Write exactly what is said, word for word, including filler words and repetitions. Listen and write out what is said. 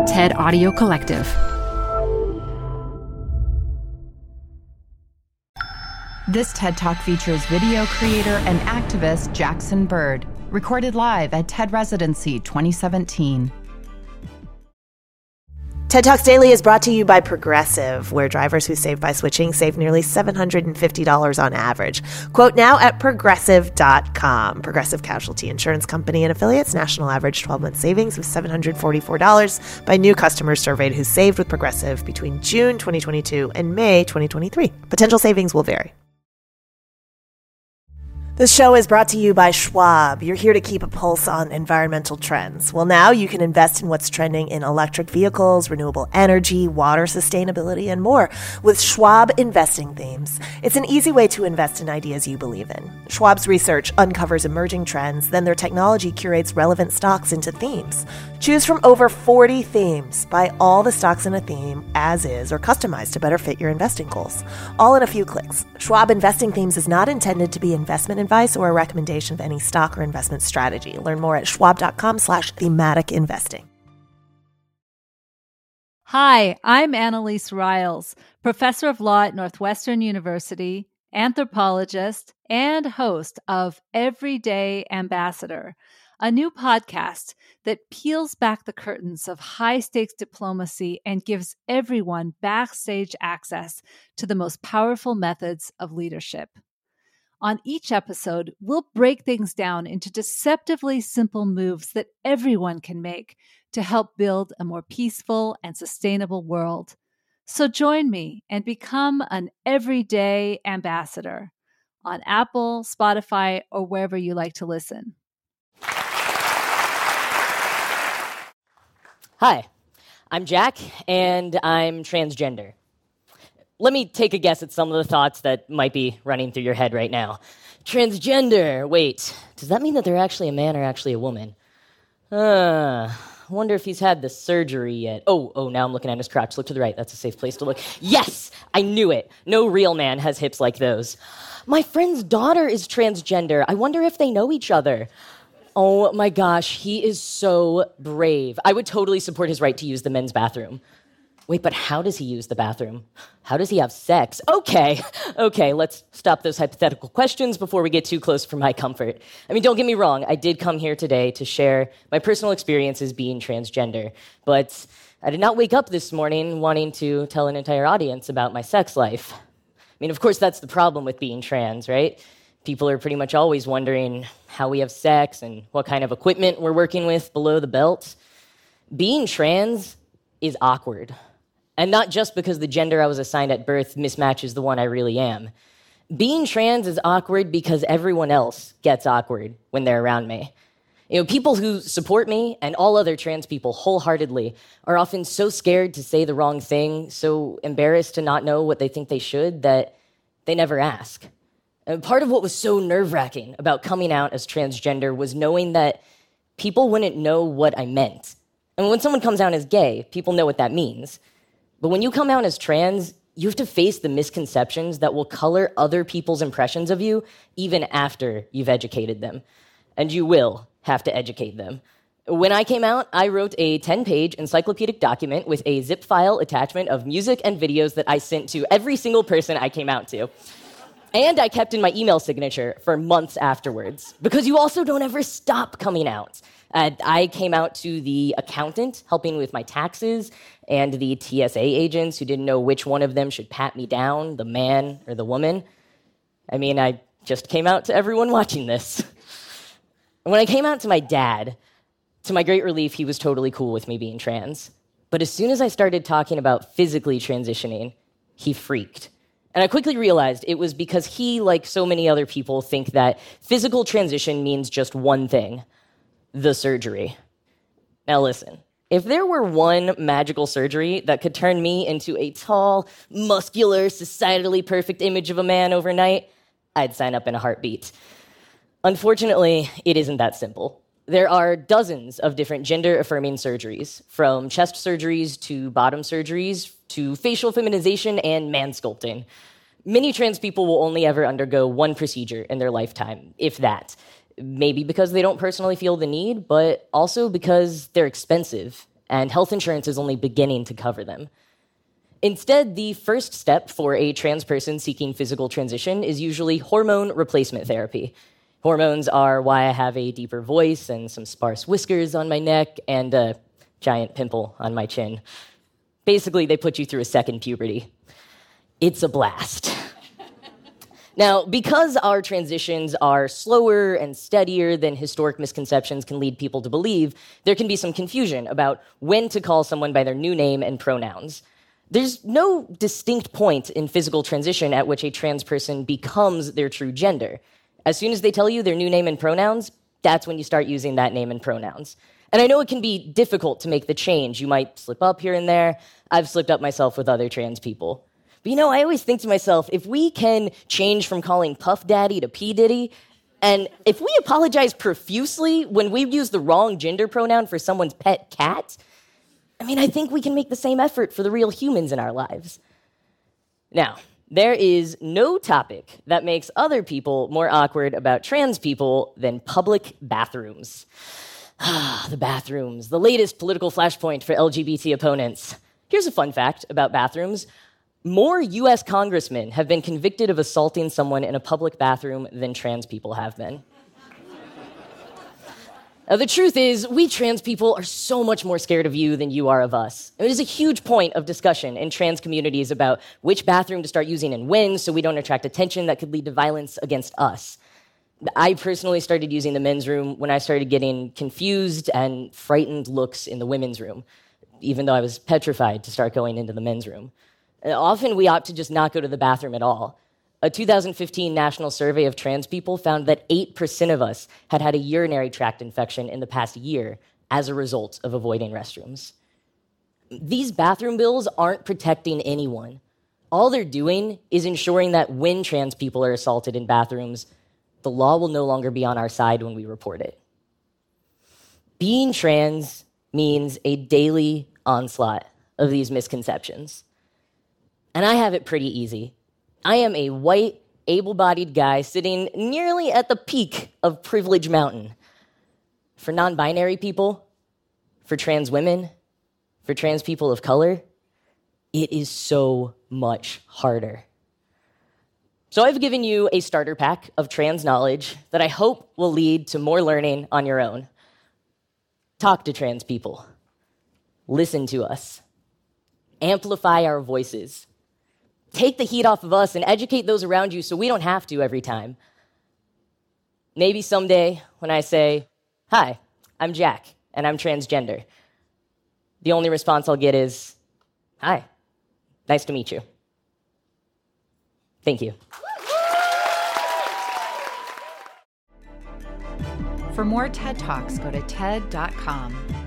TED Audio Collective. This TED Talk features video creator and activist Jackson Bird, recorded live at TED Residency twenty seventeen. TED Talks Daily is brought to you by Progressive, where drivers who save by switching save nearly seven hundred fifty dollars on average. Quote now at progressive dot com. Progressive Casualty Insurance Company and affiliates. National average twelve-month savings of seven hundred forty-four dollars by new customers surveyed who saved with Progressive between June twenty twenty-two and May twenty twenty-three. Potential savings will vary. This show is brought to you by Schwab. You're here to keep a pulse on environmental trends. Well, now you can invest in what's trending in electric vehicles, renewable energy, water sustainability, and more with Schwab Investing Themes. It's an easy way to invest in ideas you believe in. Schwab's research uncovers emerging trends, then their technology curates relevant stocks into themes. Choose from over forty themes. Buy all the stocks in a theme as is or customized to better fit your investing goals. All in a few clicks. Schwab Investing Themes is not intended to be investment advice or a recommendation of any stock or investment strategy. Learn more at schwab.com slash thematic investing. Hi, I'm Annalise Riles, professor of law at Northwestern University, anthropologist, and host of Everyday Ambassador, a new podcast that peels back the curtains of high-stakes diplomacy and gives everyone backstage access to the most powerful methods of leadership. On each episode, we'll break things down into deceptively simple moves that everyone can make to help build a more peaceful and sustainable world. So join me and become an everyday ambassador on Apple, Spotify, or wherever you like to listen. Hi, I'm Jack, and I'm transgender. Let me take a guess at some of the thoughts that might be running through your head right now. Transgender, wait, does that mean that they're actually a man or actually a woman? Uh, I wonder if he's had the surgery yet. Oh, oh, now I'm looking at his crotch. Look to the right, that's a safe place to look. Yes, I knew it. No real man has hips like those. My friend's daughter is transgender. I wonder if they know each other. Oh my gosh, he is so brave. I would totally support his right to use the men's bathroom. Wait, but how does he use the bathroom? How does he have sex? Okay, okay, let's stop those hypothetical questions before we get too close for my comfort. I mean, don't get me wrong, I did come here today to share my personal experiences being transgender, but I did not wake up this morning wanting to tell an entire audience about my sex life. I mean, of course, that's the problem with being trans, right? People are pretty much always wondering how we have sex and what kind of equipment we're working with below the belt. Being trans is awkward. And not just because the gender I was assigned at birth mismatches the one I really am. Being trans is awkward because everyone else gets awkward when they're around me. You know, people who support me and all other trans people wholeheartedly are often so scared to say the wrong thing, so embarrassed to not know what they think they should, that they never ask. And part of what was so nerve-wracking about coming out as transgender was knowing that people wouldn't know what I meant. And when someone comes out as gay, people know what that means. But when you come out as trans, you have to face the misconceptions that will color other people's impressions of you even after you've educated them. And you will have to educate them. When I came out, I wrote a ten-page encyclopedic document with a zip file attachment of music and videos that I sent to every single person I came out to. And I kept in my email signature for months afterwards, because you also don't ever stop coming out. Uh, I came out to the accountant helping with my taxes and the T S A agents who didn't know which one of them should pat me down, the man or the woman. I mean, I just came out to everyone watching this. When I came out to my dad, to my great relief, he was totally cool with me being trans. But as soon as I started talking about physically transitioning, he freaked. And I quickly realized it was because he, like so many other people, think that physical transition means just one thing: the surgery. Now listen, if there were one magical surgery that could turn me into a tall, muscular, societally perfect image of a man overnight, I'd sign up in a heartbeat. Unfortunately, it isn't that simple. There are dozens of different gender-affirming surgeries, from chest surgeries to bottom surgeries to facial feminization and man-sculpting. Many trans people will only ever undergo one procedure in their lifetime, if that. Maybe because they don't personally feel the need, but also because they're expensive and health insurance is only beginning to cover them. Instead, the first step for a trans person seeking physical transition is usually hormone replacement therapy. Hormones are why I have a deeper voice and some sparse whiskers on my neck and a giant pimple on my chin. Basically, they put you through a second puberty. It's a blast. Now, because our transitions are slower and steadier than historic misconceptions can lead people to believe, there can be some confusion about when to call someone by their new name and pronouns. There's no distinct point in physical transition at which a trans person becomes their true gender. As soon as they tell you their new name and pronouns, that's when you start using that name and pronouns. And I know it can be difficult to make the change. You might slip up here and there. I've slipped up myself with other trans people. But you know, I always think to myself, if we can change from calling Puff Daddy to P. Diddy, and if we apologize profusely when we use the wrong gender pronoun for someone's pet cat, I mean, I think we can make the same effort for the real humans in our lives. Now, there is no topic that makes other people more awkward about trans people than public bathrooms. Ah, the bathrooms, the latest political flashpoint for L G B T opponents. Here's a fun fact about bathrooms. More U S congressmen have been convicted of assaulting someone in a public bathroom than trans people have been. Now, the truth is, we trans people are so much more scared of you than you are of us. It is a huge point of discussion in trans communities about which bathroom to start using and when so we don't attract attention that could lead to violence against us. I personally started using the men's room when I started getting confused and frightened looks in the women's room, even though I was petrified to start going into the men's room. And often we opt to just not go to the bathroom at all. A two thousand fifteen national survey of trans people found that eight percent of us had had a urinary tract infection in the past year as a result of avoiding restrooms. These bathroom bills aren't protecting anyone. All they're doing is ensuring that when trans people are assaulted in bathrooms, the law will no longer be on our side when we report it. Being trans means a daily onslaught of these misconceptions. And I have it pretty easy. I am a white, able-bodied guy sitting nearly at the peak of Privilege Mountain. For non-binary people, for trans women, for trans people of color, it is so much harder. So I've given you a starter pack of trans knowledge that I hope will lead to more learning on your own. Talk to trans people. Listen to us. Amplify our voices. Take the heat off of us and educate those around you so we don't have to every time. Maybe someday when I say, "Hi, I'm Jack, and I'm transgender," the only response I'll get is, "Hi, nice to meet you." Thank you. For more TED Talks, go to T E D dot com.